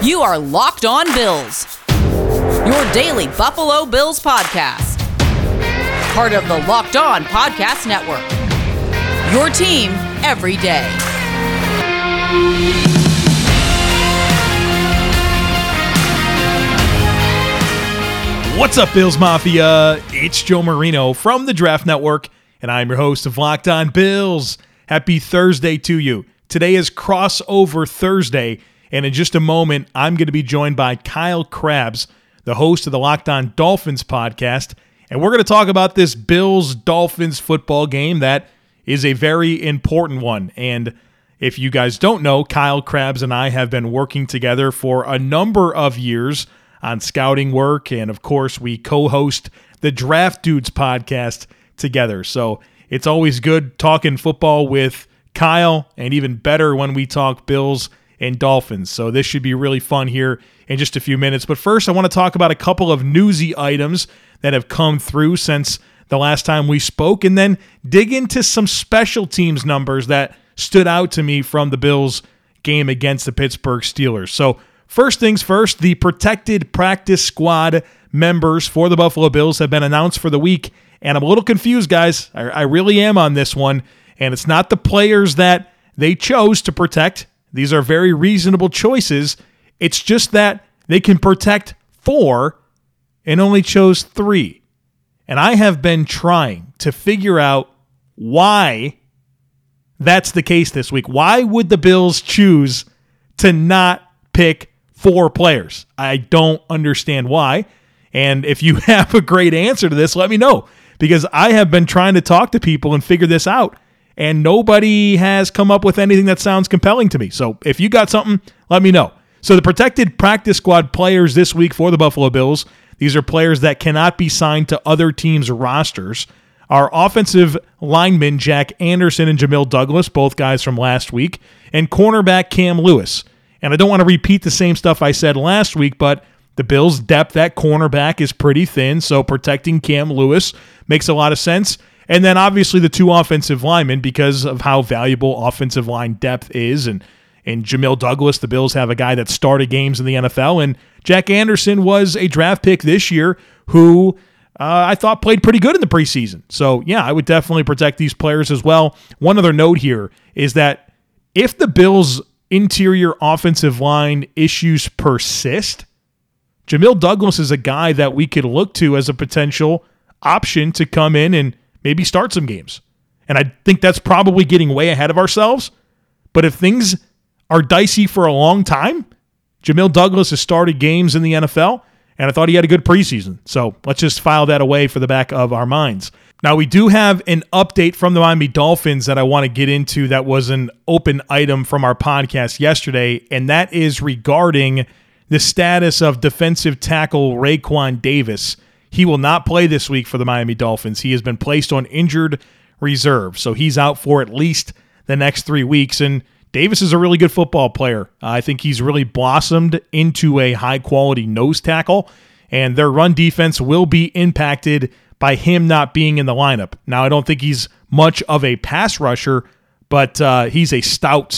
You are Locked On Bills, your daily Buffalo Bills podcast. Part of the Locked On Podcast Network, your team every day. What's up, Bills Mafia? It's Joe Marino from the Draft Network, and I'm your host of Locked On Bills. Happy Thursday to you. Today is Crossover Thursday, and in just a moment, I'm going to be joined by Kyle Crabbs, the host of the Locked On Dolphins podcast, and we're going to talk about this Bills-Dolphins football game that is a very important one. And if you guys don't know, Kyle Crabbs and I have been working together for a number of years on scouting work, and of course, we co-host the Draft Dudes podcast together. So it's always good talking football with Kyle, and even better when we talk Bills and Dolphins. So this should be really fun here in just a few minutes. But first, I want to talk about a couple of newsy items that have come through since the last time we spoke, and then dig into some special teams numbers that stood out to me from the Bills game against the Pittsburgh Steelers. So first things first, the protected practice squad members for the Buffalo Bills have been announced for the week, and I'm a little confused, guys. I really am on this one, and it's not the players that they chose to protect. These are very reasonable choices. It's just that they can protect 4 and only chose 3. And I have been trying to figure out why that's the case this week. Why would the Bills choose to not pick 4 players? I don't understand why. And if you have a great answer to this, let me know, because I have been trying to talk to people and figure this out, and nobody has come up with anything that sounds compelling to me. So if you got something, let me know. So the protected practice squad players this week for the Buffalo Bills, these are players that cannot be signed to other teams' rosters, are offensive linemen Jack Anderson and Jamil Douglas, both guys from last week, and cornerback Cam Lewis. And I don't want to repeat the same stuff I said last week, but the Bills' depth at cornerback is pretty thin, so protecting Cam Lewis makes a lot of sense. And then obviously the 2 offensive linemen, because of how valuable offensive line depth is. And Jamil Douglas, the Bills have a guy that started games in the NFL. And Jack Anderson was a draft pick this year who I thought played pretty good in the preseason. So, yeah, I would definitely protect these players as well. One other note here is that if the Bills' interior offensive line issues persist, Jamil Douglas is a guy that we could look to as a potential option to come in and maybe start some games. And I think that's probably getting way ahead of ourselves. But if things are dicey for a long time, Jamil Douglas has started games in the NFL, and I thought he had a good preseason. So let's just file that away for the back of our minds. Now, we do have an update from the Miami Dolphins that I want to get into that was an open item from our podcast yesterday, and that is regarding the status of defensive tackle Raekwon Davis. He will not play this week for the Miami Dolphins. He has been placed on injured reserve, so he's out for at least the next 3 weeks. And Davis is a really good football player. I think he's really blossomed into a high-quality nose tackle, and their run defense will be impacted by him not being in the lineup. Now, I don't think he's much of a pass rusher, but he's a stout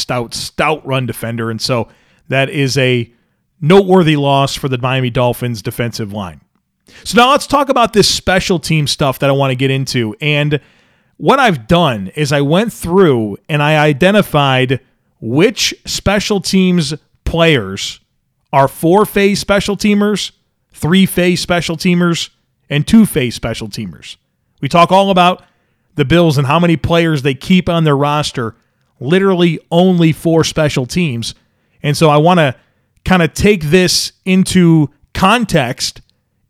run defender, and so that is a noteworthy loss for the Miami Dolphins defensive line. So now let's talk about this special team stuff that I want to get into. And what I've done is I went through and I identified which special teams players are 4-phase special teamers, 3-phase special teamers, and 2-phase special teamers. We talk all about the Bills and how many players they keep on their roster, literally only 4 special teams. And so I want to kind of take this into context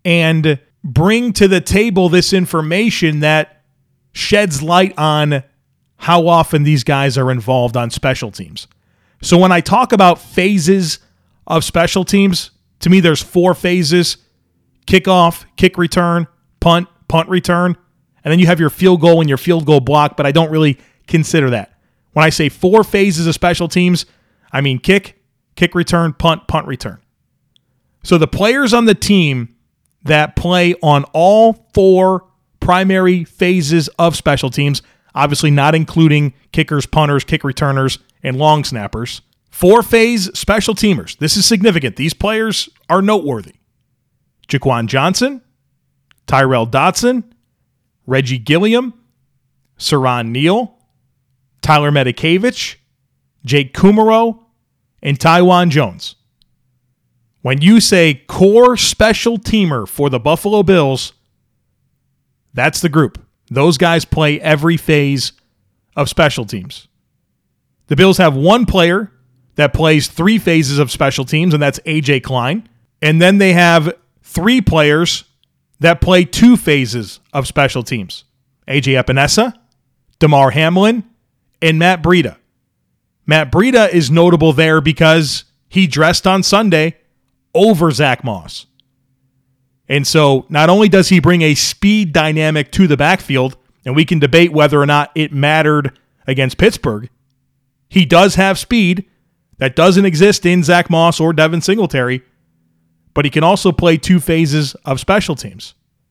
and bring to the table this information that sheds light on how often these guys are involved on special teams. So when I talk about phases of special teams, to me there's 4 phases: kickoff, kick return, punt, punt return, and then you have your field goal and your field goal block, but I don't really consider that. When I say 4 phases of special teams, I mean kick, kick return, punt, punt return. So the players on the team that play on all 4 primary phases of special teams, obviously not including kickers, punters, kick returners, and long snappers, 4-phase special teamers. This is significant. These players are noteworthy. Jaquan Johnson, Tyrell Dotson, Reggie Gilliam, Saran Neal, Tyler Medikevich, Jake Kumaro, and Taiwan Jones. When you say core special teamer for the Buffalo Bills, that's the group. Those guys play every phase of special teams. The Bills have one player that plays 3 phases of special teams, and that's A.J. Klein. And then they have 3 players that play 2 phases of special teams. A.J. Epinesa, Damar Hamlin, and Matt Breida. Matt Breida is notable there because he dressed on Sunday over Zach Moss. And so not only does he bring a speed dynamic to the backfield, and we can debate whether or not it mattered against Pittsburgh, he does have speed that doesn't exist in Zach Moss or Devin Singletary, but he can also play 2 phases of special teams.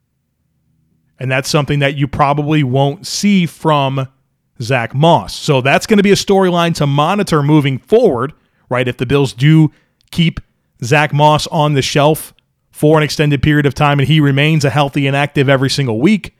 And that's something that you probably won't see from Zach Moss. So that's going to be a storyline to monitor moving forward, right? If the Bills do keep Zach Moss on the shelf for an extended period of time and he remains a healthy and active every single week,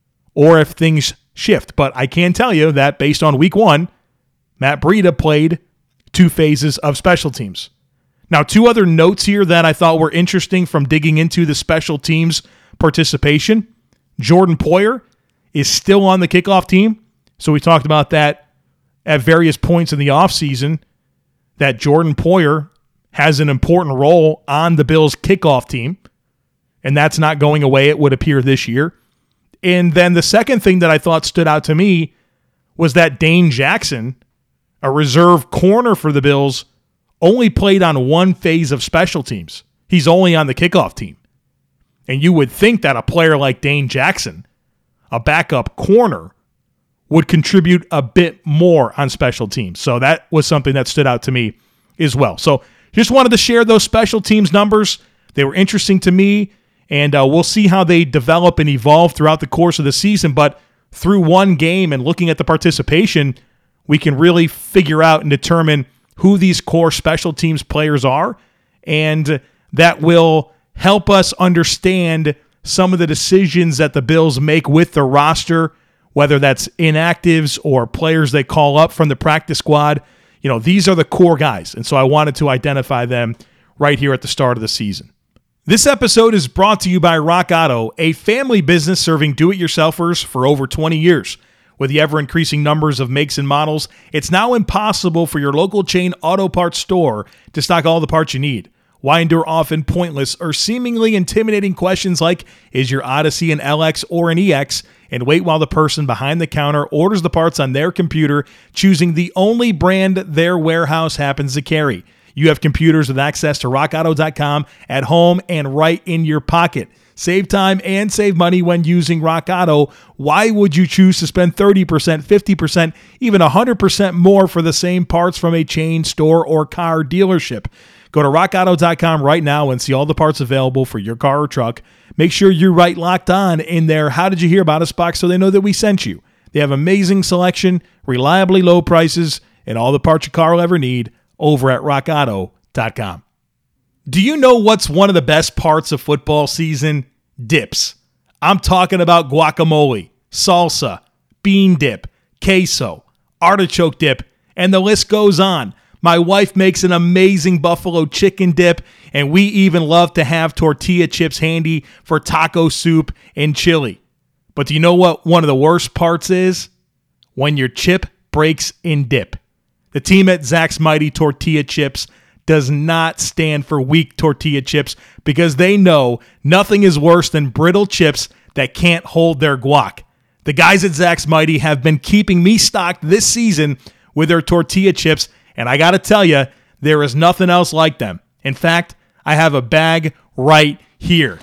or if things shift. But I can tell you that based on week 1, Matt Breida played 2 phases of special teams. Now, 2 other notes here that I thought were interesting from digging into the special teams participation. Jordan Poyer is still on the kickoff team. So we talked about that at various points in the offseason, that Jordan Poyer has an important role on the Bills' kickoff team, and that's not going away, it would appear, this year. And then the second thing that I thought stood out to me was that Dane Jackson, a reserve corner for the Bills, only played on 1 phase of special teams. He's only on the kickoff team. And you would think that a player like Dane Jackson, a backup corner, would contribute a bit more on special teams. So that was something that stood out to me as well. So just wanted to share those special teams numbers. They were interesting to me, and we'll see how they develop and evolve throughout the course of the season. But through one game and looking at the participation, we can really figure out and determine who these core special teams players are, and that will help us understand some of the decisions that the Bills make with the roster, whether that's inactives or players they call up from the practice squad. You know, these are the core guys, and so I wanted to identify them right here at the start of the season. This episode is brought to you by Rock Auto, a family business serving do-it-yourselfers for over 20 years. With the ever-increasing numbers of makes and models, it's now impossible for your local chain auto parts store to stock all the parts you need. Why endure often pointless or seemingly intimidating questions like, is your Odyssey an LX or an EX? And wait while the person behind the counter orders the parts on their computer, choosing the only brand their warehouse happens to carry. You have computers with access to rockauto.com at home and right in your pocket. Save time and save money when using Rock Auto. Why would you choose to spend 30%, 50%, even 100% more for the same parts from a chain store or car dealership? Go to rockauto.com right now and see all the parts available for your car or truck. Make sure you write Locked On in their How Did You Hear About Us box so they know that we sent you. They have amazing selection, reliably low prices, and all the parts your car will ever need over at rockauto.com. Do you know what's one of the best parts of football season? Dips. I'm talking about guacamole, salsa, bean dip, queso, artichoke dip, and the list goes on. My wife makes an amazing buffalo chicken dip, and we even love to have tortilla chips handy for taco soup and chili. But do you know what one of the worst parts is? When your chip breaks in dip. The team at Zach's Mighty Tortilla Chips does not stand for weak tortilla chips because they know nothing is worse than brittle chips that can't hold their guac. The guys at Zach's Mighty have been keeping me stocked this season with their tortilla chips, and I got to tell you, there is nothing else like them. In fact, I have a bag right here.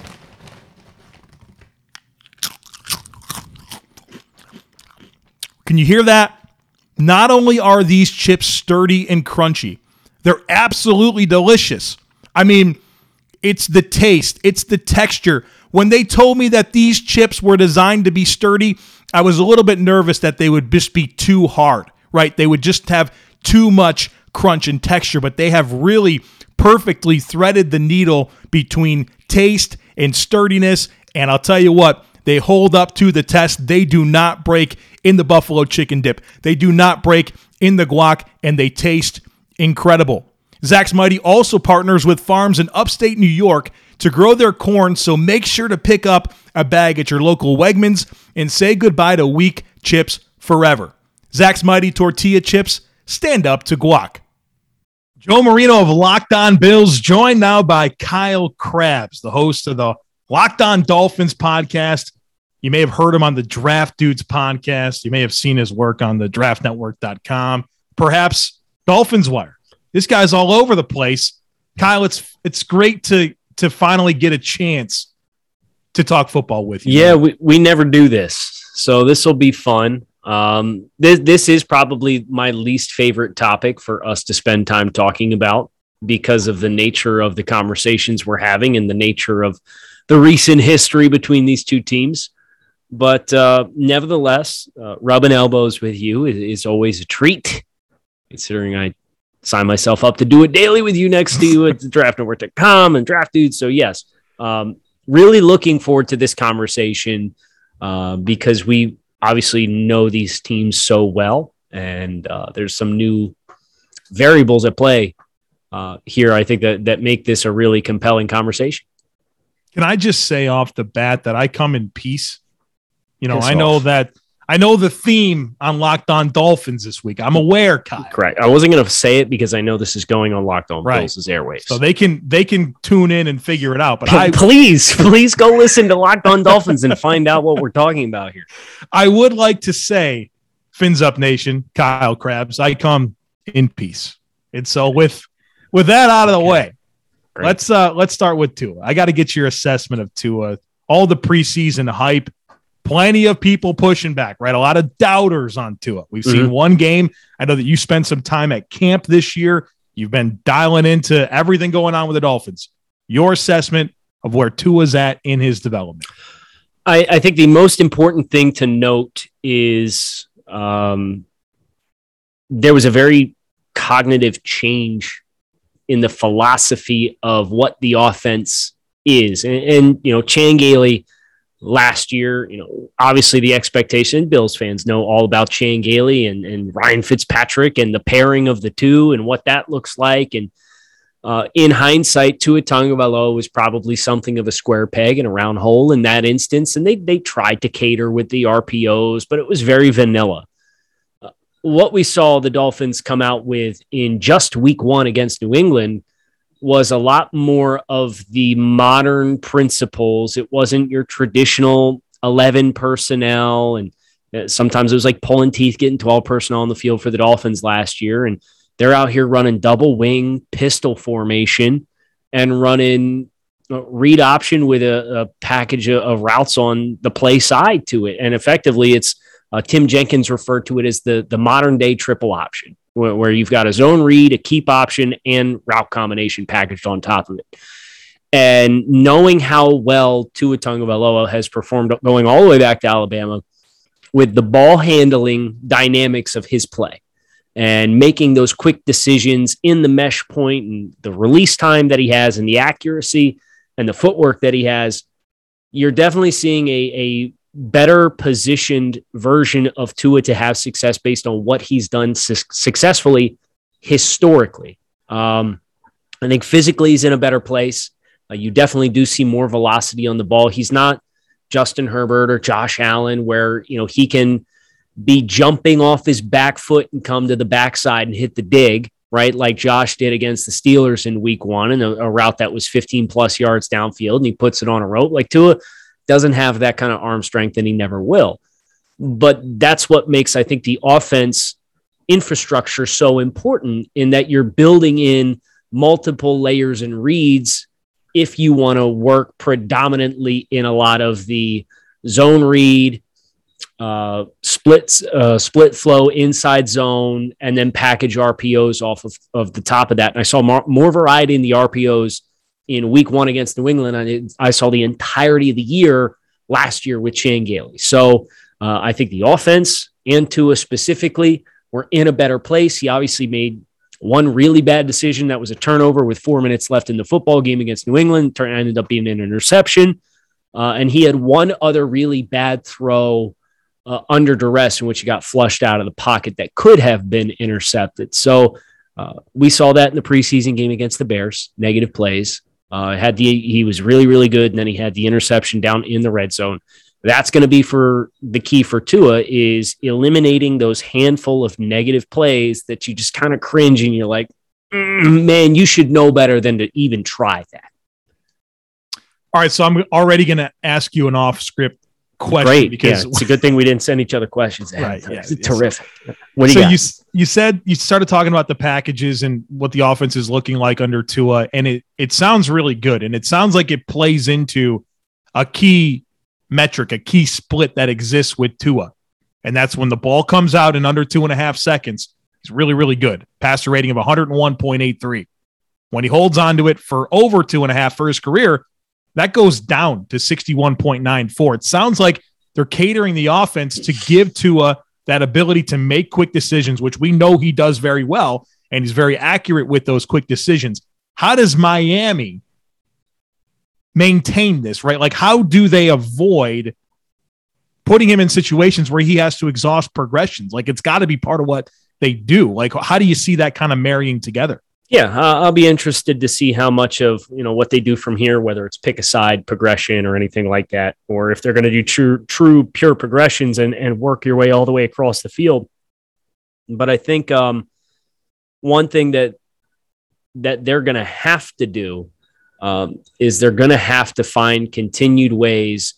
Can you hear that? Not only are these chips sturdy and crunchy, they're absolutely delicious. I mean, it's the taste, it's the texture. When they told me that these chips were designed to be sturdy, I was a little bit nervous that they would just be too hard, right? They would just have too much crunch and texture, but they have really perfectly threaded the needle between taste and sturdiness. And I'll tell you what, they hold up to the test. They do not break in the buffalo chicken dip. They do not break in the guac, and they taste incredible. Zach's Mighty also partners with farms in upstate New York to grow their corn, so make sure to pick up a bag at your local Wegmans and say goodbye to weak chips forever. Zach's Mighty Tortilla Chips, stand up to guac. Joe Marino of Locked On Bills, joined now by Kyle Krabs, the host of the Locked On Dolphins podcast. You may have heard him on the Draft Dudes podcast. You may have seen his work on the draftnetwork.com, perhaps Dolphins Wire. This guy's all over the place. Kyle, it's great to finally get a chance to talk football with you. Yeah, we never do this, so this will be fun. This is probably my least favorite topic for us to spend time talking about because of the nature of the conversations we're having and the nature of the recent history between these two teams. But nevertheless, rubbing elbows with you is always a treat, considering I sign myself up to do it daily with you next to you at draftnetwork.com and Draft Dudes. So yes, really looking forward to this conversation because we obviously know these teams so well, and there's some new variables at play here. I think that make this a really compelling conversation. Can I just say off the bat that I come in peace? I know the theme on Locked On Dolphins this week. I'm aware, Kyle. Correct. I wasn't going to say it because I know this is going on Locked On Bills' airwaves. So they can tune in and figure it out. But please go listen to Locked On Dolphins and find out what we're talking about here. I would like to say, Fins Up Nation, Kyle Krabs, I come in peace. And so with that out of the way, great. Let's start with Tua. I got to get your assessment of Tua. All the preseason hype. Plenty of people pushing back, right? A lot of doubters on Tua. We've seen one game. I know that you spent some time at camp this year. You've been dialing into everything going on with the Dolphins. Your assessment of where Tua's at in his development. I think the most important thing to note is there was a very cognitive change in the philosophy of what the offense is. And Chan Gailey, last year, obviously the expectation, Bills fans know all about Chan Gailey and Ryan Fitzpatrick and the pairing of the two and what that looks like. And in hindsight, Tua Tagovailoa was probably something of a square peg in a round hole in that instance. And they tried to cater with the RPOs, but it was very vanilla. What we saw the Dolphins come out with in just week one against New England was a lot more of the modern principles. It wasn't your traditional 11 personnel. And sometimes it was like pulling teeth, getting 12 personnel on the field for the Dolphins last year. And they're out here running double wing pistol formation and running read option with a package of routes on the play side to it. And effectively it's Tim Jenkins referred to it as the modern day triple option, where you've got a zone read, a keep option, and route combination packaged on top of it. And knowing how well Tua Tagovailoa has performed going all the way back to Alabama with the ball handling dynamics of his play and making those quick decisions in the mesh point and the release time that he has and the accuracy and the footwork that he has, you're definitely seeing a better positioned version of Tua to have success based on what he's done successfully historically. I think physically he's in a better place. You definitely do see more velocity on the ball. He's not Justin Herbert or Josh Allen where, he can be jumping off his back foot and come to the backside and hit the dig, right? Like Josh did against the Steelers in week one and a route that was 15 plus yards downfield and he puts it on a rope. Like Tua doesn't have that kind of arm strength and he never will. But that's what makes, I think, the offense infrastructure so important in that you're building in multiple layers and reads if you want to work predominantly in a lot of the zone read, split flow inside zone, and then package RPOs off of the top of that. And I saw more variety in the RPOs in week one against New England. I saw the entirety of the year last year with Chan Gailey. So I think the offense and Tua specifically were in a better place. He obviously made one really bad decision that was a turnover with 4 minutes left in the football game against New England, ended up being an interception. And he had one other really bad throw under duress in which he got flushed out of the pocket that could have been intercepted. So we saw that in the preseason game against the Bears, negative plays. He was really, really good, and then he had the interception down in the red zone. That's going to be for the key for Tua, is eliminating those handful of negative plays that you just kind of cringe and you're like, man, you should know better than to even try that. All right, so I'm already going to ask you an off-script question. Great, because it's a good thing we didn't send each other questions. Right, yeah, it's terrific. What do you got? You said you started talking about the packages and what the offense is looking like under Tua, and it sounds really good, and it sounds like it plays into a key metric, a key split that exists with Tua, and that's when the ball comes out in under 2.5 seconds. It's really, really good. Passer rating of 101.83. When he holds on to it for over 2.5 for his career, that goes down to 61.94. It sounds like they're catering the offense to give Tua that ability to make quick decisions, which we know he does very well, and he's very accurate with those quick decisions. How does Miami maintain this, right? Like, how do they avoid putting him in situations where he has to exhaust progressions? Like, it's got to be part of what they do. Like, how do you see that kind of marrying together? Yeah, I'll be interested to see how much of what they do from here, whether it's pick a side progression or anything like that, or if they're going to do true pure progressions and work your way all the way across the field. But I think one thing that they're going to have to do is they're going to have to find continued ways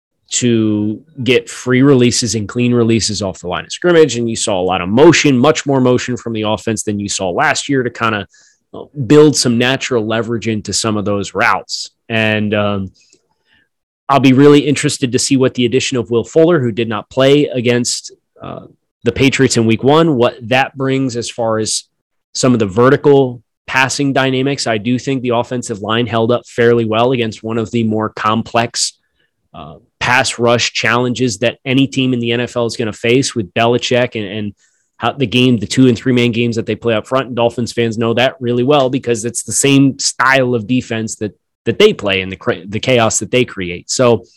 to get free releases and clean releases off the line of scrimmage. And you saw a lot of motion, much more motion from the offense than you saw last year, to kind of build some natural leverage into some of those routes. And I'll be really interested to see what the addition of Will Fuller, who did not play against the Patriots in week 1, what that brings as far as some of the vertical passing dynamics. I do think the offensive line held up fairly well against one of the more complex pass rush challenges that any team in the NFL is going to face with Belichick and how the 2 and 3 man games that they play up front. And Dolphins fans know that really well because it's the same style of defense that they play and the chaos that they create. So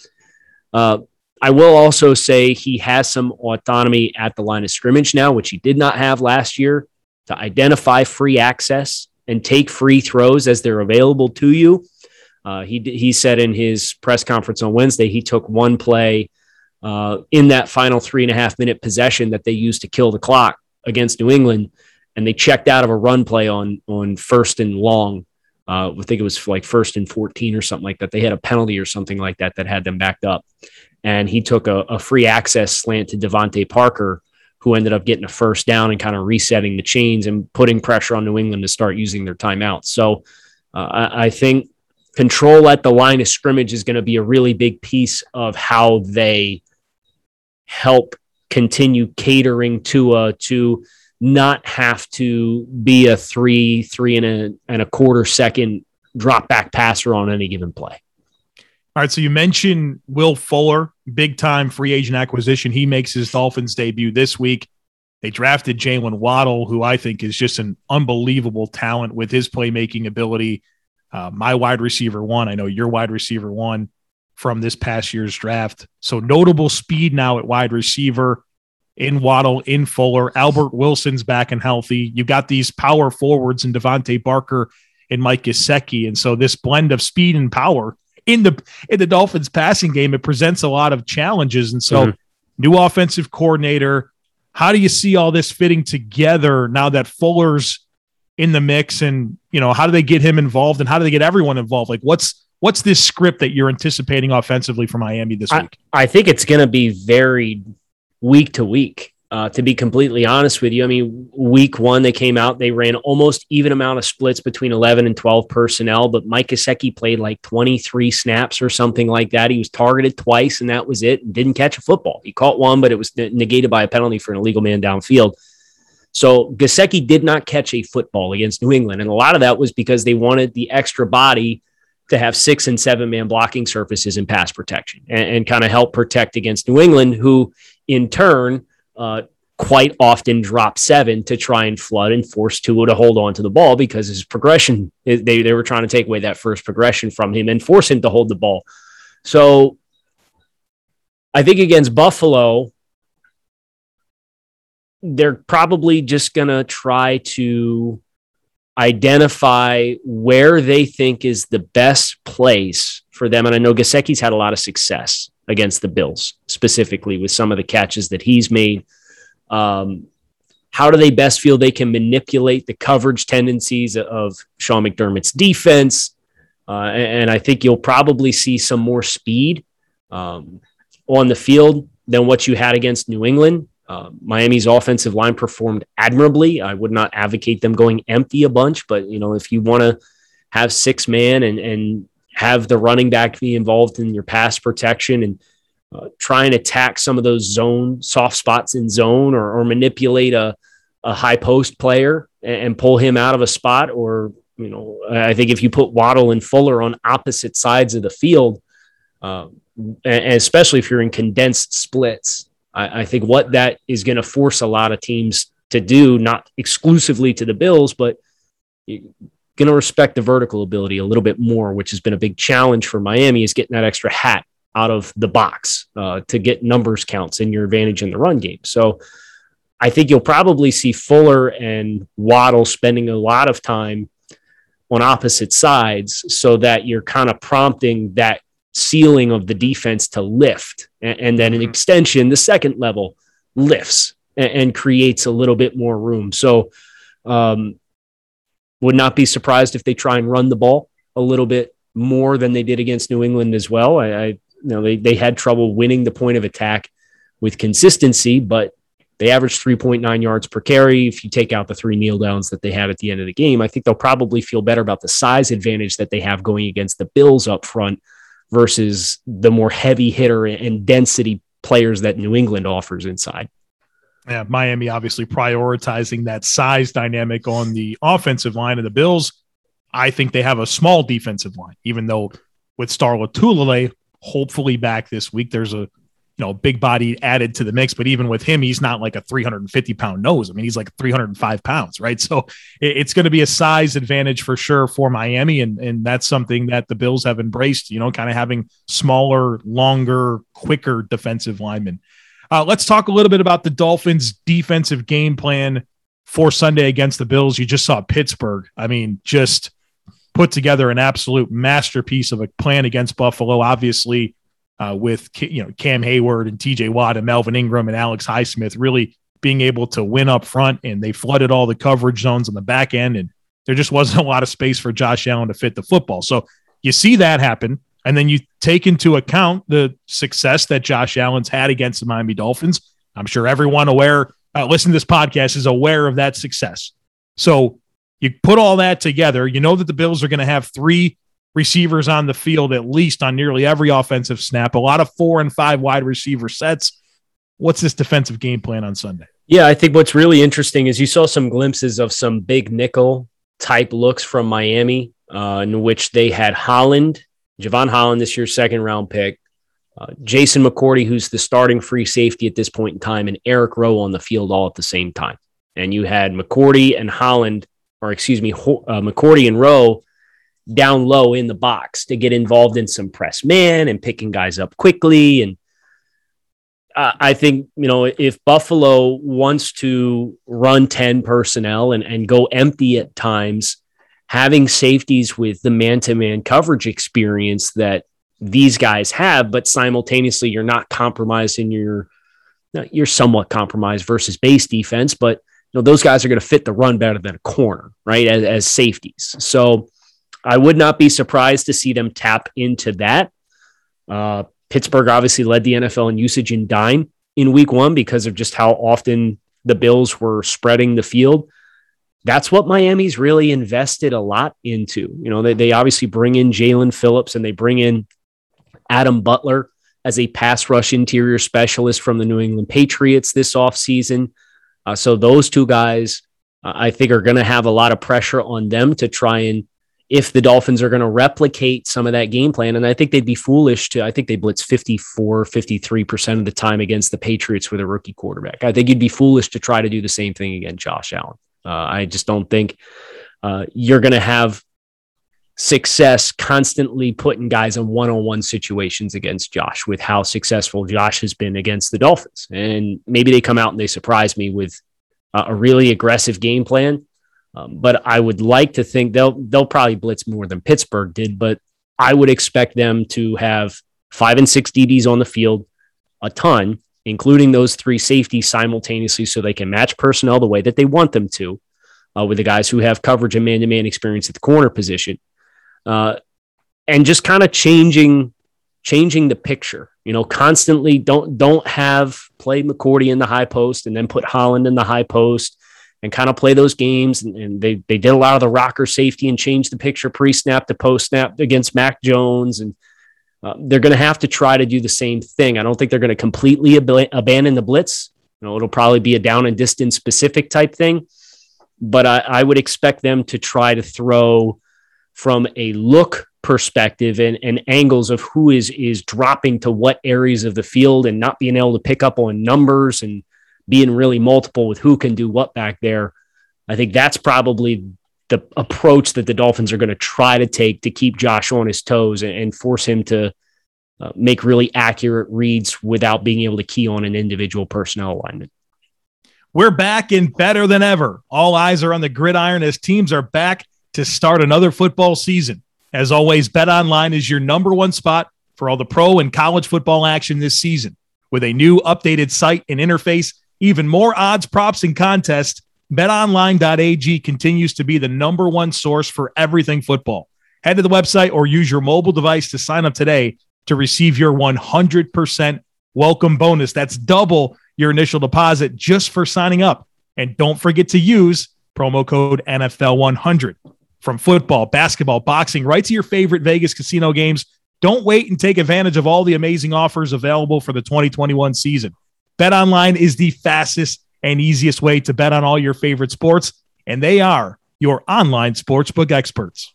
I will also say he has some autonomy at the line of scrimmage now, which he did not have last year, to identify free access and take free throws as they're available to you. He said in his press conference on Wednesday, he took one play in that final 3.5 minute possession that they used to kill the clock against New England, and they checked out of a run play on first and long. I think it was like first and 14 or something like that. They had a penalty or something like that had them backed up. And he took a free access slant to Devontae Parker, who ended up getting a first down and kind of resetting the chains and putting pressure on New England to start using their timeouts. So I think control at the line of scrimmage is going to be a really big piece of how they help continue catering to not have to be a 3 and a quarter second drop back passer on any given play. All right, so you mentioned Will Fuller, big-time free agent acquisition. He makes his Dolphins debut this week. They drafted Jalen Waddle, who I think is just an unbelievable talent with his playmaking ability. My wide receiver 1, I know your wide receiver 1 from this past year's draft. So notable speed now at wide receiver in Waddle, in Fuller. Albert Wilson's back and healthy. You've got these power forwards in Devontae Parker and Mike Gesicki. And so this blend of speed and power in the Dolphins passing game, it presents a lot of challenges. And so new offensive coordinator, how do you see all this fitting together now that Fuller's in the mix? And, how do they get him involved and how do they get everyone involved? Like what's this script that you're anticipating offensively for Miami this week? I think it's going to be varied week to week. To be completely honest with you, I mean, week 1, they came out, they ran almost even amount of splits between 11 and 12 personnel, but Mike Gesicki played like 23 snaps or something like that. He was targeted twice and that was it, and didn't catch a football. He caught one, but it was negated by a penalty for an illegal man downfield. So Gesicki did not catch a football against New England. And a lot of that was because they wanted the extra body to have 6 and 7 man blocking surfaces in pass protection and kind of help protect against New England, who in turn quite often drop 7 to try and flood and force Tua to hold on to the ball because his progression, they were trying to take away that first progression from him and force him to hold the ball. So I think against Buffalo, they're probably just going to try to identify where they think is the best place for them. And I know Gesicki's had a lot of success against the Bills, specifically with some of the catches that he's made. How do they best feel they can manipulate the coverage tendencies of Sean McDermott's defense? And I think you'll probably see some more speed on the field than what you had against New England. Miami's offensive line performed admirably. I would not advocate them going empty a bunch, but if you want to have 6-man and have the running back be involved in your pass protection and try and attack some of those soft spots in zone or manipulate a high post player and pull him out of a spot. Or, I think if you put Waddle and Fuller on opposite sides of the field, and especially if you're in condensed splits, I think what that is going to force a lot of teams to do, not exclusively to the Bills, but you're going to respect the vertical ability a little bit more, which has been a big challenge for Miami, is getting that extra hat out of the box to get numbers counts in your advantage in the run game. So I think you'll probably see Fuller and Waddle spending a lot of time on opposite sides so that you're kind of prompting that ceiling of the defense to lift. And then an extension, the second level lifts and creates a little bit more room. So would not be surprised if they try and run the ball a little bit more than they did against New England as well. They had trouble winning the point of attack with consistency, but they averaged 3.9 yards per carry. If you take out the 3 kneel downs that they had at the end of the game, I think they'll probably feel better about the size advantage that they have going against the Bills up front versus the more heavy hitter and density players that New England offers inside. Yeah, Miami obviously prioritizing that size dynamic on the offensive line of the Bills. I think they have a small defensive line, even though with Star Lotulelei hopefully back this week, there's a big body added to the mix. But even with him, he's not like a 350-pound nose. I mean, he's like 305 pounds, right? So it's going to be a size advantage for sure for Miami, and that's something that the Bills have embraced, kind of having smaller, longer, quicker defensive linemen. Let's talk a little bit about the Dolphins' defensive game plan for Sunday against the Bills. You just saw Pittsburgh. I mean, just put together an absolute masterpiece of a plan against Buffalo, obviously with Cam Hayward and TJ Watt and Melvin Ingram and Alex Highsmith really being able to win up front, and they flooded all the coverage zones on the back end, and there just wasn't a lot of space for Josh Allen to fit the football. So you see that happen, and then you take into account the success that Josh Allen's had against the Miami Dolphins. I'm sure everyone listening to this podcast is aware of that success. So you put all that together, that the Bills are going to have 3 receivers on the field, at least on nearly every offensive snap, a lot of 4 and 5 wide receiver sets. What's this defensive game plan on Sunday? Yeah, I think what's really interesting is you saw some glimpses of some big nickel type looks from Miami, in which they had Javon Holland, this year's 2nd round pick, Jason McCourty, who's the starting free safety at this point in time, and Eric Rowe on the field all at the same time. And you had McCourty and McCourty and Rowe down low in the box to get involved in some press man and picking guys up quickly. And I think, if Buffalo wants to run 10 personnel and go empty at times, having safeties with the man-to-man coverage experience that these guys have, but simultaneously you're not compromised in you're somewhat compromised versus base defense, but those guys are going to fit the run better than a corner, right? As safeties. So I would not be surprised to see them tap into that. Pittsburgh obviously led the NFL in usage in dime in week 1 because of just how often the Bills were spreading the field. That's what Miami's really invested a lot into. They obviously bring in Jalen Phillips and they bring in Adam Butler as a pass rush interior specialist from the New England Patriots this offseason. So those 2 guys, I think, are going to have a lot of pressure on them to try and if the Dolphins are going to replicate some of that game plan. And I think they'd be foolish to, I think they blitz 53% of the time against the Patriots with a rookie quarterback. I think you'd be foolish to try to do the same thing against Josh Allen. I just don't think you're going to have success constantly putting guys in one-on-one situations against Josh with how successful Josh has been against the Dolphins. And maybe they come out and they surprise me with a really aggressive game plan. But I would like to think they'll probably blitz more than Pittsburgh did, but I would expect them to have 5 and 6 DBs on the field, a ton, including those 3 safeties simultaneously, so they can match personnel the way that they want them to, with the guys who have coverage and man-to-man experience at the corner position, and just kind of changing the picture. Constantly don't have play McCourty in the high post and then put Holland in the high post and kind of play those games. And they did a lot of the rocker safety and change the picture pre-snap to post-snap against Mac Jones. And they're going to have to try to do the same thing. I don't think they're going to completely abandon the blitz. It'll probably be a down and distance specific type thing. But I would expect them to try to throw from a look perspective and angles of who is dropping to what areas of the field and not being able to pick up on numbers and being really multiple with who can do what back there. I think that's probably the approach that the Dolphins are going to try to take to keep Josh on his toes and force him to make really accurate reads without being able to key on an individual personnel alignment. We're back and better than ever. All eyes are on the gridiron as teams are back to start another football season. As always, BetOnline is your number one spot for all the pro and college football action this season. With a new updated site and interface, even more odds, props, and contests, BetOnline.ag continues to be the number one source for everything football. Head to the website or use your mobile device to sign up today to receive your 100% welcome bonus. That's double your initial deposit just for signing up. And don't forget to use promo code NFL100. From football, basketball, boxing, right to your favorite Vegas casino games, don't wait and take advantage of all the amazing offers available for the 2021 season. BetOnline is the fastest and easiest way to bet on all your favorite sports, and they are your online sportsbook experts.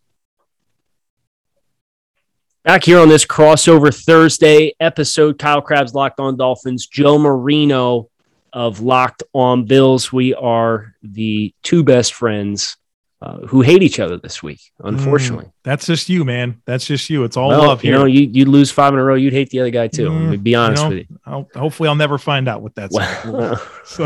Back here on this crossover Thursday episode, Kyle Crabbs, Locked On Dolphins, Joe Marino of Locked On Bills. We are the two best friends who hate each other this week, unfortunately. That's just you, man. That's just you. It's all love here. You'd lose 5 in a row. You'd hate the other guy too. To be honest with you. Hopefully I'll never find out what that's like. So.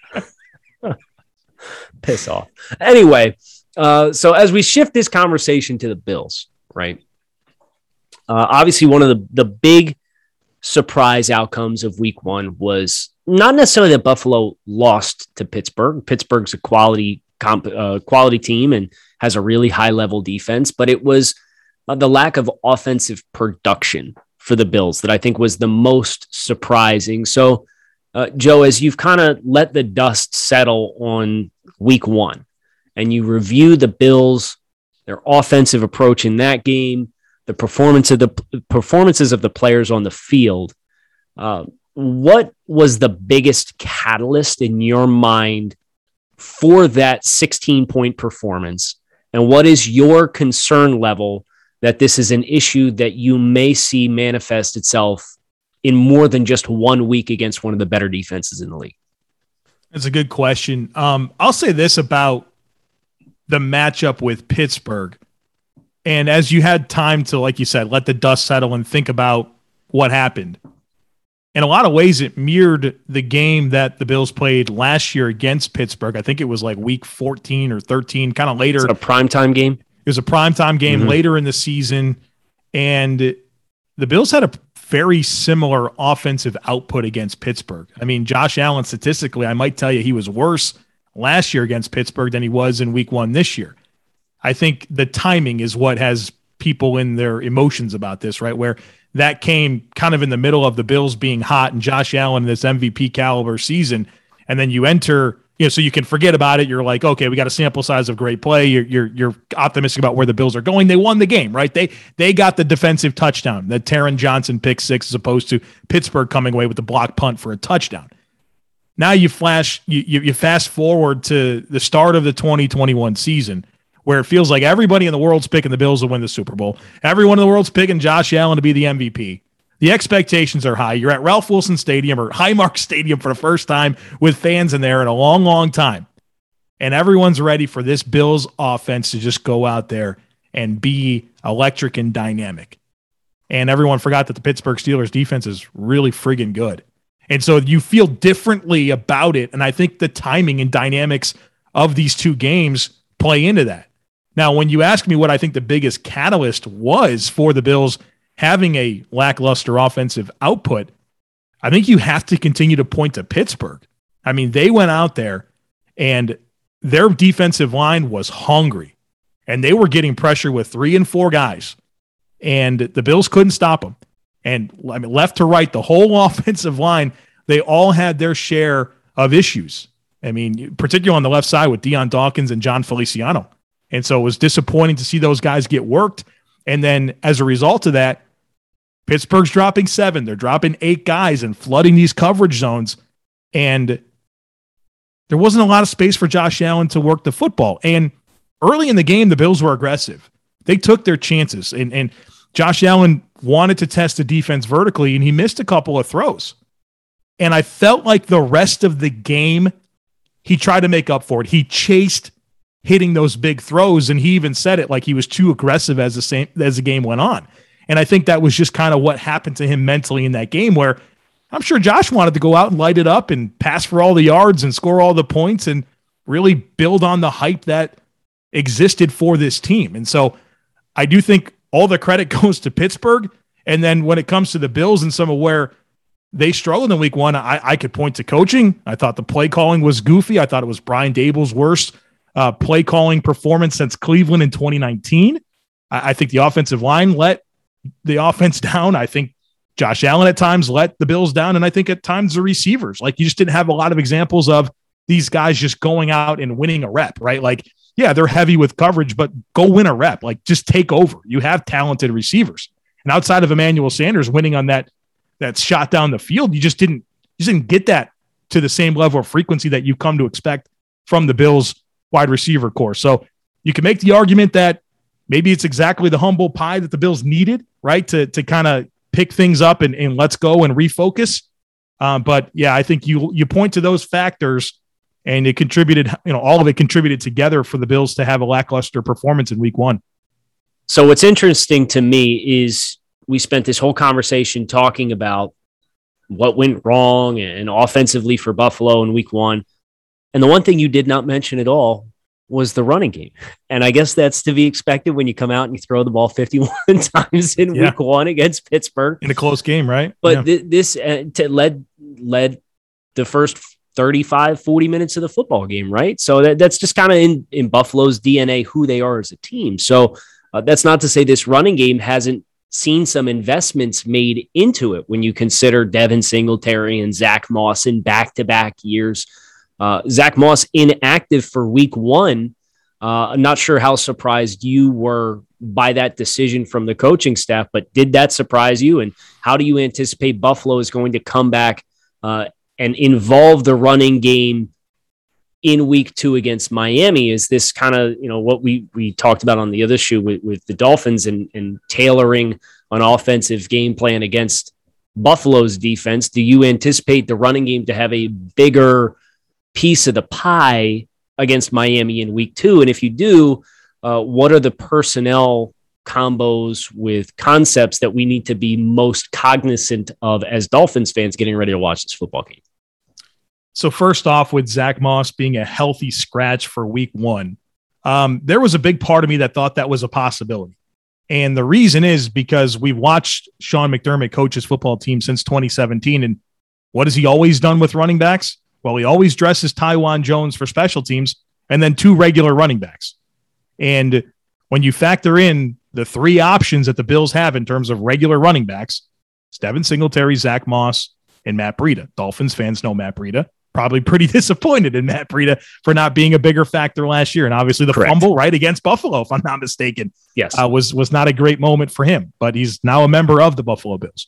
Piss off. Anyway, so as we shift this conversation to the Bills, right? Obviously, one of the big surprise outcomes of week 1 was not necessarily that Buffalo lost to Pittsburgh. Pittsburgh's a quality team and has a really high level defense, but it was the lack of offensive production for the Bills that I think was the most surprising. So, Joe, as you've kind of let the dust settle on week 1 and you review the Bills, their offensive approach in that game, the performances of the players on the field, what was the biggest catalyst in your mind for that 16-point performance? And what is your concern level that this is an issue that you may see manifest itself in more than just 1 week against one of the better defenses in the league? That's a good question. I'll say this about the matchup with Pittsburgh. And as you had time to, like you said, let the dust settle and think about what happened, in a lot of ways, it mirrored the game that the Bills played last year against Pittsburgh. I think it was like week 14 or 13, kind of later. Is it a primetime game? It was a primetime game later in the season. And the Bills had a very similar offensive output against Pittsburgh. I mean, Josh Allen, statistically, I might tell you he was worse last year against Pittsburgh than he was in week 1 this year. I think the timing is what has people in their emotions about this, right? Where that came kind of in the middle of the Bills being hot and Josh Allen in this MVP caliber season. And then you enter, so you can forget about it. You're like, okay, we got a sample size of great play. You're optimistic about where the Bills are going. They won the game, right? They got the defensive touchdown, the Taron Johnson pick 6, as opposed to Pittsburgh coming away with the block punt for a touchdown. Now you fast forward to the start of the 2021 season, where it feels like everybody in the world's picking the Bills to win the Super Bowl. Everyone in the world's picking Josh Allen to be the MVP. The expectations are high. You're at Ralph Wilson Stadium or Highmark Stadium for the first time with fans in there in a long, long time. And everyone's ready for this Bills offense to just go out there and be electric and dynamic. And everyone forgot that the Pittsburgh Steelers defense is really friggin' good. And so you feel differently about it. And I think the timing and dynamics of these two games play into that. Now, when you ask me what I think the biggest catalyst was for the Bills having a lackluster offensive output, I think you have to continue to point to Pittsburgh. I mean, they went out there and their defensive line was hungry and they were getting pressure with 3 and 4 guys and the Bills couldn't stop them. And I mean, left to right, the whole offensive line, they all had their share of issues. I mean, particularly on the left side with Deion Dawkins and John Feliciano. And so it was disappointing to see those guys get worked. And then as a result of that, Pittsburgh's dropping 7. They're dropping 8 guys and flooding these coverage zones. And there wasn't a lot of space for Josh Allen to work the football. And early in the game, the Bills were aggressive. They took their chances. And Josh Allen wanted to test the defense vertically, and he missed a couple of throws. And I felt like the rest of the game, he tried to make up for it. He chased hitting those big throws, and he even said it like he was too aggressive as the game went on. And I think that was just kind of what happened to him mentally in that game, where I'm sure Josh wanted to go out and light it up and pass for all the yards and score all the points and really build on the hype that existed for this team. And so I do think all the credit goes to Pittsburgh. And then when it comes to the Bills and some of where they struggled in week 1, I could point to coaching. I thought the play calling was goofy. I thought it was Brian Daboll's worst play calling performance since Cleveland in 2019. I think the offensive line let the offense down. I think Josh Allen at times let the Bills down. And I think at times the receivers, like you just didn't have a lot of examples of these guys just going out and winning a rep, right? Like, yeah, they're heavy with coverage, but go win a rep. Like just take over. You have talented receivers. And outside of Emmanuel Sanders winning on that shot down the field, you just didn't get that to the same level of frequency that you come to expect from the Bills wide receiver core. So you can make the argument that maybe it's exactly the humble pie that the Bills needed, right? To kind of pick things up and let's go and refocus. But yeah, I think you point to those factors and it contributed, all of it contributed together for the Bills to have a lackluster performance in week 1. So what's interesting to me is we spent this whole conversation talking about what went wrong and offensively for Buffalo in week 1. And the one thing you did not mention at all was the running game. And I guess that's to be expected when you come out and you throw the ball 51 times in week 1 against Pittsburgh. In a close game, right? But this led the first 35, 40 minutes of the football game, right? So that's just kind of in Buffalo's DNA, who they are as a team. So that's not to say this running game hasn't seen some investments made into it when you consider Devin Singletary and Zach Moss in back-to-back years. Zach Moss inactive for week 1. I'm not sure how surprised you were by that decision from the coaching staff, but did that surprise you? And how do you anticipate Buffalo is going to come back and involve the running game in week 2 against Miami? Is this kind of, what we talked about on the other show with the Dolphins and tailoring an offensive game plan against Buffalo's defense? Do you anticipate the running game to have a bigger piece of the pie against Miami in week 2? And if you do, what are the personnel combos with concepts that we need to be most cognizant of as Dolphins fans getting ready to watch this football game? So first off, with Zach Moss being a healthy scratch for week 1, there was a big part of me that thought that was a possibility. And the reason is because we've watched Sean McDermott coach his football team since 2017. And what has he always done with running backs? Well, he always dresses Tywan Jones for special teams and then 2 regular running backs. And when you factor in the 3 options that the Bills have in terms of regular running backs, it's Devin Singletary, Zach Moss, and Matt Breida. Dolphins fans know Matt Breida. Probably pretty disappointed in Matt Breida for not being a bigger factor last year. And obviously the fumble right against Buffalo, if I'm not mistaken, was not a great moment for him. But he's now a member of the Buffalo Bills.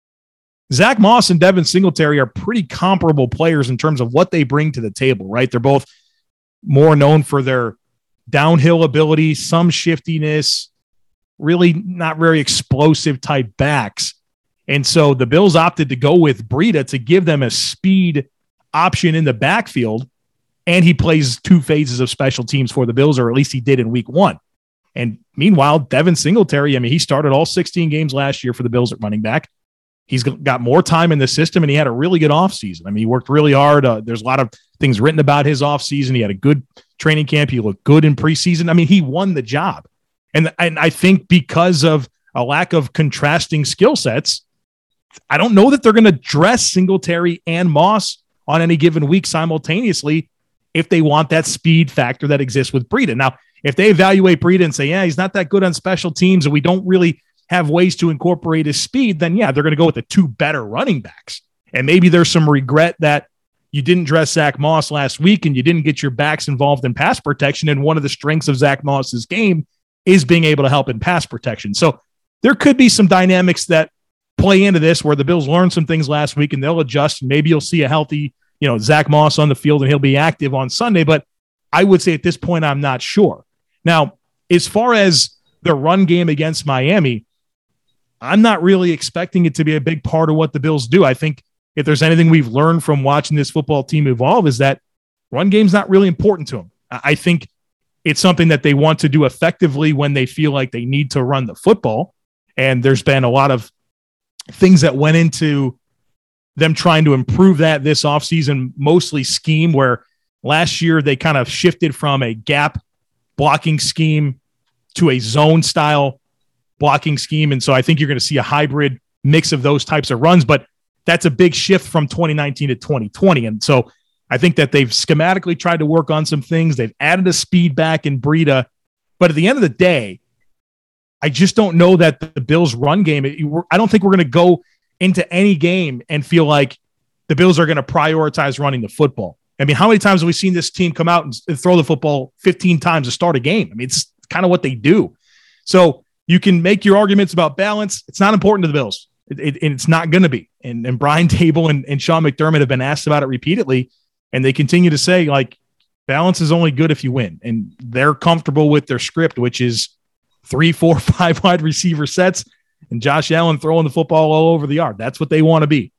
Zach Moss and Devin Singletary are pretty comparable players in terms of what they bring to the table, right? They're both more known for their downhill ability, some shiftiness, really not very explosive type backs. And so the Bills opted to go with Breida to give them a speed option in the backfield. And he plays 2 phases of special teams for the Bills, or at least he did in week 1. And meanwhile, Devin Singletary, I mean, he started all 16 games last year for the Bills at running back. He's got more time in the system, and he had a really good offseason. I mean, he worked really hard. There's a lot of things written about his offseason. He had a good training camp. He looked good in preseason. I mean, he won the job. And I think because of a lack of contrasting skill sets, I don't know that they're going to dress Singletary and Moss on any given week simultaneously if they want that speed factor that exists with Breida. Now, if they evaluate Breida and say, yeah, he's not that good on special teams and we don't really have ways to incorporate his speed, then yeah, they're going to go with the 2 better running backs. And maybe there's some regret that you didn't dress Zach Moss last week and you didn't get your backs involved in pass protection. And one of the strengths of Zach Moss's game is being able to help in pass protection. So there could be some dynamics that play into this where the Bills learned some things last week and they'll adjust. And maybe you'll see a healthy, Zach Moss on the field and he'll be active on Sunday. But I would say at this point, I'm not sure. Now, as far as the run game against Miami, I'm not really expecting it to be a big part of what the Bills do. I think if there's anything we've learned from watching this football team evolve is that run game's not really important to them. I think it's something that they want to do effectively when they feel like they need to run the football. And there's been a lot of things that went into them trying to improve that this offseason, mostly scheme, where last year they kind of shifted from a gap blocking scheme to a zone style blocking scheme. And so I think you're going to see a hybrid mix of those types of runs, but that's a big shift from 2019 to 2020. And so I think that they've schematically tried to work on some things. They've added a speed back in Breida, but at the end of the day, I just don't know that the Bills run game, I don't think we're going to go into any game and feel like the Bills are going to prioritize running the football. I mean, how many times have we seen this team come out and throw the football 15 times to start a game? I mean, it's kind of what they do. So you can make your arguments about balance. It's not important to the Bills. It's not going to be. And Brian Dable and Sean McDermott have been asked about it repeatedly, and they continue to say, like, balance is only good if you win. And they're comfortable with their script, which is 3, 4, 5 wide receiver sets and Josh Allen throwing the football all over the yard. That's what they want to be.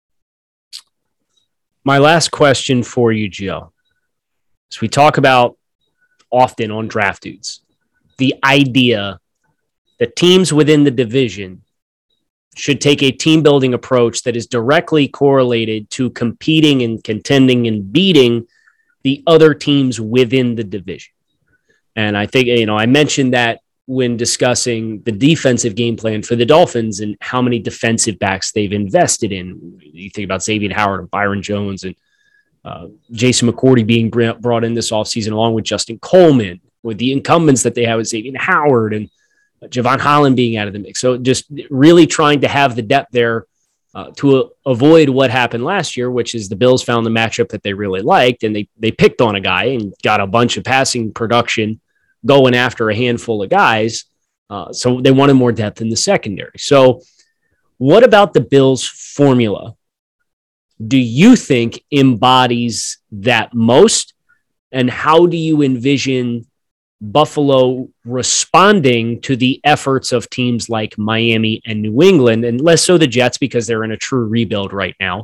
My last question for you, Joe, is we talk about often on Draft Dudes, the idea that teams within the division should take a team building approach that is directly correlated to competing and contending and beating the other teams within the division. And I think, I mentioned that when discussing the defensive game plan for the Dolphins and how many defensive backs they've invested in. You think about Xavier Howard and Byron Jones and Jason McCourty being brought in this offseason along with Justin Coleman, with the incumbents that they have with Xavier Howard and Javon Holland being out of the mix. So just really trying to have the depth there to avoid what happened last year, which is the Bills found the matchup that they really liked, and they picked on a guy and got a bunch of passing production going after a handful of guys. So they wanted more depth in the secondary. So what about the Bills formula do you think embodies that most? And how do you envision Buffalo responding to the efforts of teams like Miami and New England, and less so the Jets because they're in a true rebuild right now,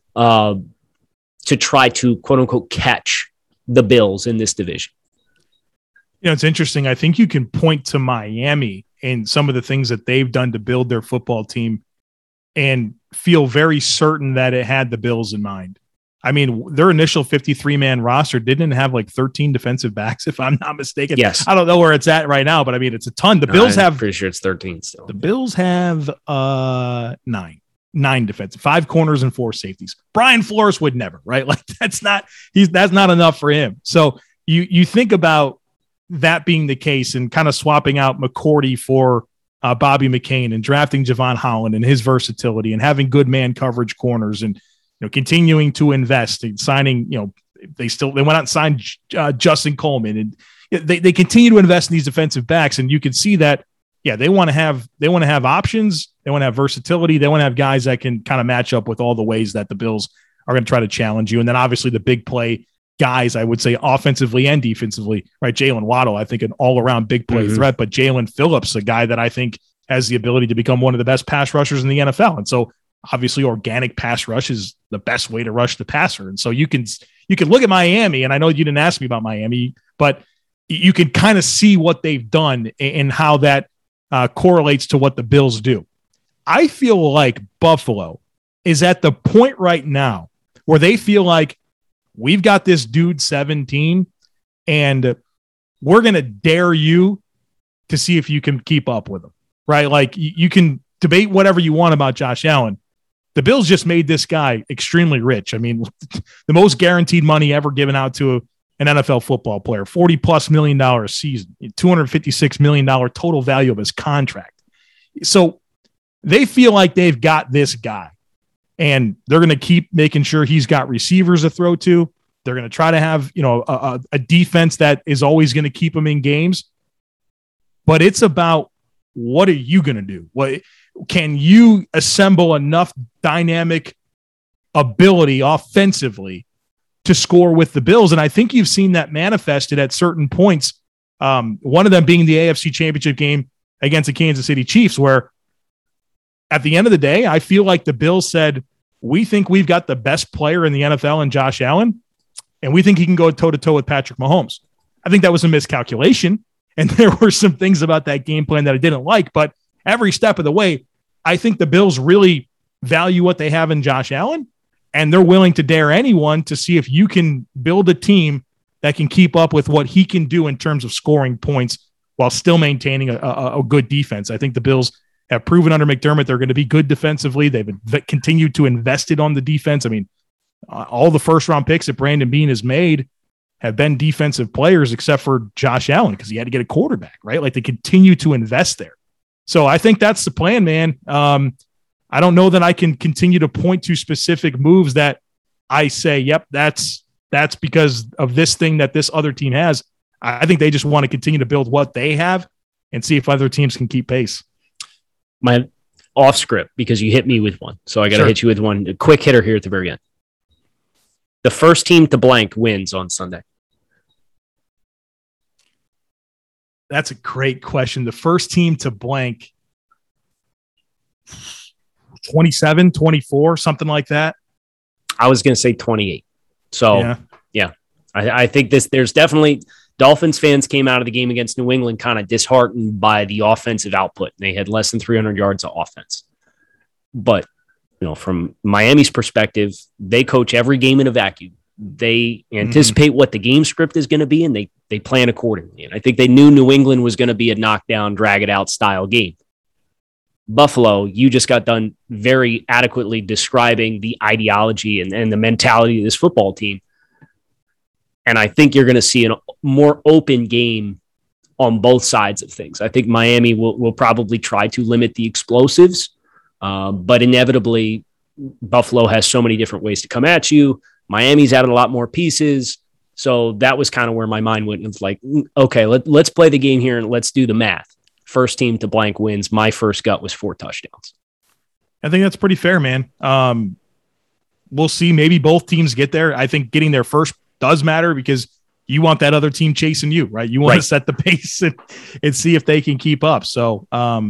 to try to, quote unquote, catch the Bills in this division? It's interesting. I think you can point to Miami and some of the things that they've done to build their football team and feel very certain that it had the Bills in mind. I mean, their initial 53-man roster didn't have like 13 defensive backs, if I'm not mistaken. Yes. I don't know where it's at right now, but I mean, it's a ton. I'm pretty sure it's 13 still. The Bills have nine defensive, 5 corners and 4 safeties. Brian Flores would never, right? Like that's not enough for him. So you think about that being the case and kind of swapping out McCourty for Bobby McCain and drafting Javon Holland and his versatility and having good man coverage corners and continuing to invest and signing. They went out and signed Justin Coleman, and they continue to invest in these defensive backs. And you can see that, they want to have options, they want to have versatility, they want to have guys that can kind of match up with all the ways that the Bills are going to try to challenge you. And then obviously the big play guys, I would say, offensively and defensively, right? Jalen Waddle, I think, an all-around big play threat, but Jalen Phillips, a guy that I think has the ability to become one of the best pass rushers in the NFL. And so obviously organic pass rush is the best way to rush the passer. And so you can look at Miami, and I know you didn't ask me about Miami, but you can kind of see what they've done and how that correlates to what the Bills do. I feel like Buffalo is at the point right now where they feel like we've got this dude 17 and we're going to dare you to see if you can keep up with him, right? Like you can debate whatever you want about Josh Allen. The Bills just made this guy extremely rich. I mean, the most guaranteed money ever given out to an NFL football player, $40+ million a season, $256 million total value of his contract. So they feel like they've got this guy, and they're going to keep making sure he's got receivers to throw to. They're going to try to have, a defense that is always going to keep him in games. But it's about, what are you going to do? What can you assemble enough dynamic ability offensively to score with the Bills? And I think you've seen that manifested at certain points. One of them being the AFC Championship game against the Kansas City Chiefs, where at the end of the day, I feel like the Bills said, we think we've got the best player in the NFL in Josh Allen, and we think he can go toe-to-toe with Patrick Mahomes. I think that was a miscalculation, and there were some things about that game plan that I didn't like, but every step of the way, I think the Bills really value what they have in Josh Allen, and they're willing to dare anyone to see if you can build a team that can keep up with what he can do in terms of scoring points while still maintaining a good defense. I think the Bills have proven under McDermott they're going to be good defensively. They've continued to invest it on the defense. I mean, all the first-round picks that Brandon Beane has made have been defensive players except for Josh Allen because he had to get a quarterback, right? Like, they continue to invest there. So I think that's the plan, man. I don't know that I can continue to point to specific moves that I say, yep, that's because of this thing that this other team has. I think they just want to continue to build what they have and see if other teams can keep pace. My off script, because you hit me with one. So I got to hit you with one. A quick hitter here at the very end. The first team to blank wins on Sunday. That's a great question. The first team to blank, 27, 24, something like that. I was going to say 28. So, yeah. I think there's definitely Dolphins fans came out of the game against New England kind of disheartened by the offensive output. They had less than 300 yards of offense. But, from Miami's perspective, they coach every game in a vacuum. They anticipate what the game script is going to be, and they plan accordingly. And I think they knew New England was going to be a knockdown, drag-it-out style game. Buffalo, you just got done very adequately describing the ideology and the mentality of this football team. And I think you're going to see a more open game on both sides of things. I think Miami will probably try to limit the explosives, but inevitably Buffalo has so many different ways to come at you. Miami's added a lot more pieces. So that was kind of where my mind went. It's like, okay, let's play the game here and let's do the math. First team to blank wins. My first gut was 4 touchdowns. I think that's pretty fair, man. We'll see. Maybe both teams get there. I think getting there first does matter because you want that other team chasing you, right? You want to set the pace and see if they can keep up. So,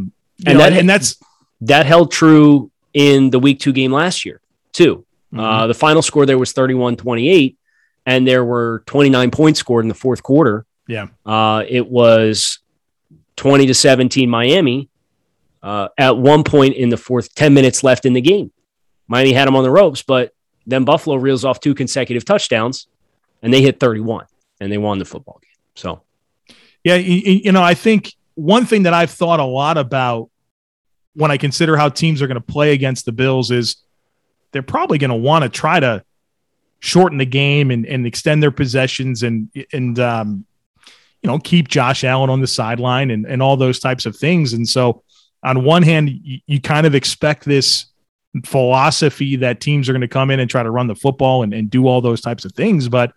that held true in the week 2 game last year too. The final score there was 31-28, and there were 29 points scored in the fourth quarter. Yeah. It was 20-17 Miami at one point in the fourth, 10 minutes left in the game. Miami had them on the ropes, but then Buffalo reels off 2 consecutive touchdowns, and they hit 31, and they won the football game. So, yeah, I think one thing that I've thought a lot about when I consider how teams are going to play against the Bills is they're probably going to want to try to shorten the game and extend their possessions and keep Josh Allen on the sideline and all those types of things. And so on one hand, you kind of expect this philosophy that teams are going to come in and try to run the football and do all those types of things. But,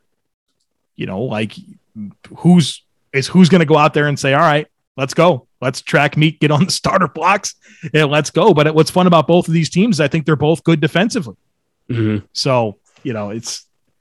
who's going to go out there and say, all right, let's go. Let's track meet, get on the starter blocks, and let's go. But what's fun about both of these teams, I think they're both good defensively. Mm-hmm. So,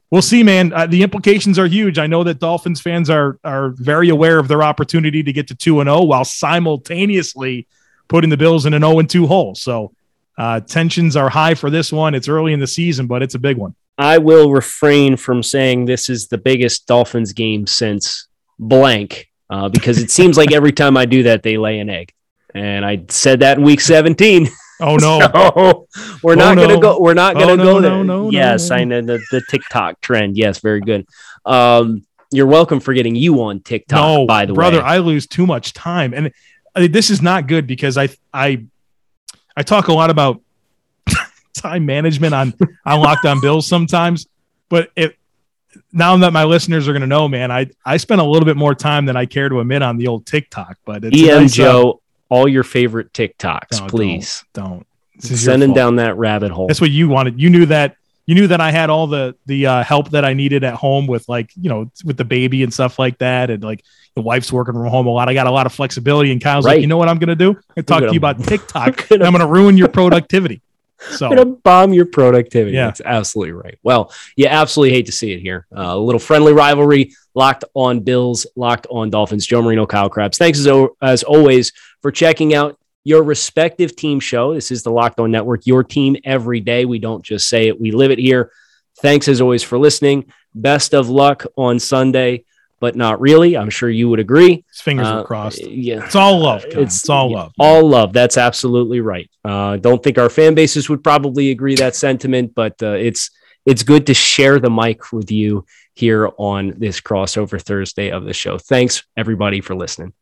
we'll see, man. The implications are huge. I know that Dolphins fans are very aware of their opportunity to get to 2-0 while simultaneously putting the Bills in an 0-2 hole. So tensions are high for this one. It's early in the season, but it's a big one. I will refrain from saying this is the biggest Dolphins game since blank, because it seems like every time I do that, they lay an egg. And I said that in week 17. Oh no! So we're not going to go. We're not going to go there. No, yes, I know the TikTok trend. Yes, very good. You're welcome for getting you on TikTok. By the brother, way, I lose too much time, and this is not good because I talk a lot about time management on Locked On Bills sometimes, but now that my listeners are going to know, man, I spend a little bit more time than I care to admit on the old TikTok. But it's nice, Joe. All your favorite TikToks, please. Don't. Sending down that rabbit hole. That's what you wanted. You knew that I had all the help that I needed at home with, like, with the baby and stuff like that. And like the wife's working from home a lot. I got a lot of flexibility, and Kyle's like, you know what I'm going to do? I'm going to talk to you about TikTok and I'm going to ruin your productivity. So I'm going to bomb your productivity. Yeah. That's absolutely right. Well, you absolutely hate to see it here. A little friendly rivalry, Locked On Bills, Locked On Dolphins. Joe Marino, Kyle Krabs. Thanks as always for checking out your respective team show. This is the Locked On Network, your team every day. We don't just say it, we live it here. Thanks as always for listening. Best of luck on Sunday, but not really. I'm sure you would agree. His fingers are crossed. Yeah, it's all love. It's all love. All love. That's absolutely right. Don't think our fan bases would probably agree that sentiment, but it's good to share the mic with you here on this crossover Thursday of the show. Thanks everybody for listening.